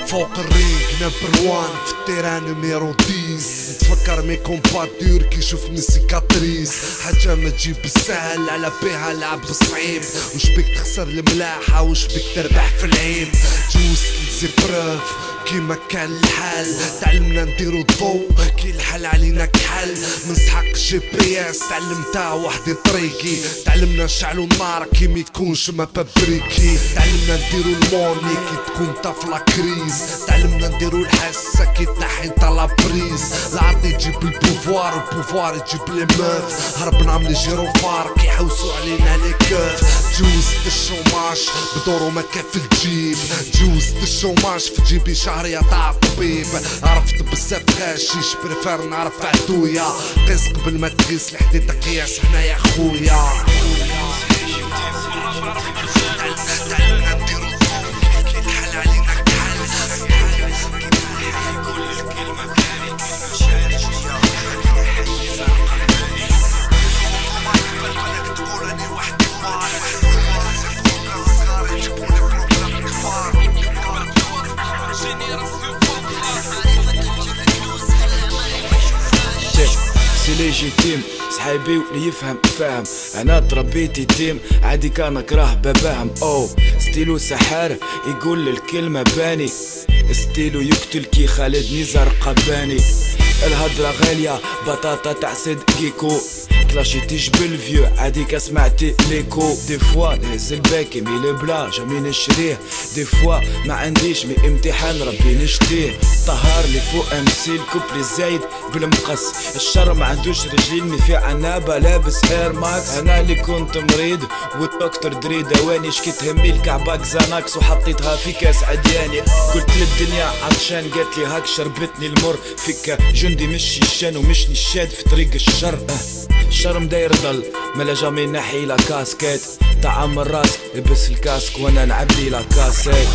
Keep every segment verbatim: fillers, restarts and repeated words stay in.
فوق الرينج نمبر وان في التيران نيميرو ديس. نتفكر مي كومباتور كي يشوف من سيكاتريس، حاجة ما تجيب بالسهل على بيها لعب بالصعيب. وش بيك تخسر الملاحة وش بيك تربح في العيب. جوزت لزيبروف كيما كان الحال، تعلمنا نديرو الضو كي الحال علينا كحل. من سحق جي بي اس تعلمتها وحدي طريقي، تعلمنا نشعلو النار كي ما يكونش ما بابريكي. تعلمنا نديرو الموني كي تكون طفلة كريز، تعلمنا نديرو الحاسة كي تنحي نتا لابريز. العرض يجيب البوفوار والبوفوار يجيب لي ميف، هربنا من الجيروفار كي يحوسو علينا لي كيف. جوزت الشوماج بدورو ما كافل تجيب، جوزت الشوماج في جيبي شهرية تاع طبيب. عرفت بزاف غاشيش بريفير نعرف عدويا، قيس قبل ما تقيس الحديد قياس حنا يا خويا. سي ليجيتيم صحابي واللي يفهم فاهم، انا تربيت يتيم عادي كان اكره باباهم. او ستيلو سحار يقول الكلمة باني، ستيلو يقتل كي خالد نزار قباني. الهضرة غالية بطاطا تاع صدقيكو، كلاشي تجبل فيو عادي كسمعتي ليكو. دي فوا نهز الباكي مي لي بلا جامي نشريه، دي فوا ما عنديش مي امتحان ربي نشتيه. طهار لي فوق امسي الكوبلي زايد بالمقص، الشر ما عندوش رجلين مي في عنابة لابس اير ماكس. انا اللي كنت مريض والدكتور دري دواني، شكيت همي الكعباك زاناكس وحطيتها في كاس عدياني. قلت للدنيا عطشان قالت لي هاك شربتني المر فيك، جندي مش شيشان ومش نشاد في طريق الشر. أه. الشرم داير ضل ملا جامي نحي لا كاسكيت، طعم الراس لبس الكاسك وانا نعبي لا كاسيت.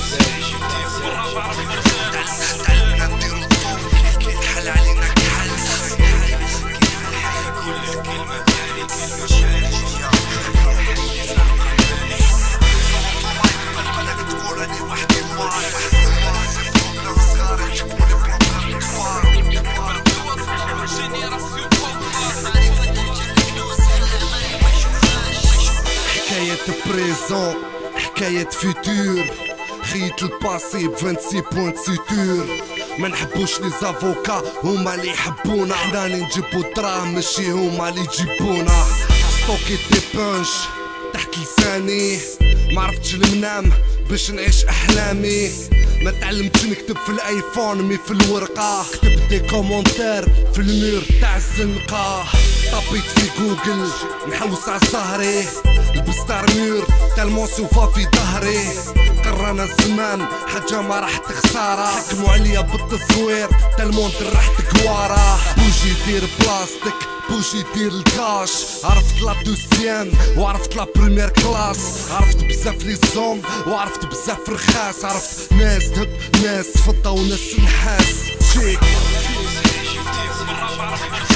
حكاية بريزون حكاية فيتور، خيط الباسي بفانسي بوانت سيتور. ما نحبوش لي زافوكا هما اللي يحبونا، حنا اللي نجيبو الدراهم ماشي هما اللي يجيبونا. ستوكي دي بانش تحت لساني، معرفتش المنام باش نعيش احلامي. ما تعلمتش نكتب في الايفون مي في الورقة، كتبت دي كومونتير في المير تاع الزنقة. طبيت في جوجل نحوس على ظهري، لبست ارمير تالمون سوفا في ظهري. قرانا الزمان حاجة ما راح تخسارة، حكموا عليا بالتصوير تالمون درحت كوارا. بوجي دير بلاستيك بوجي دير الكاش، عرفت لا دوسيام وعرفت لا بريمير كلاس. عرفت بزاف لي زوم وعرفت بزاف رخاص، عرفت ناس ذهب ناس فضة وناس نحاس. شيك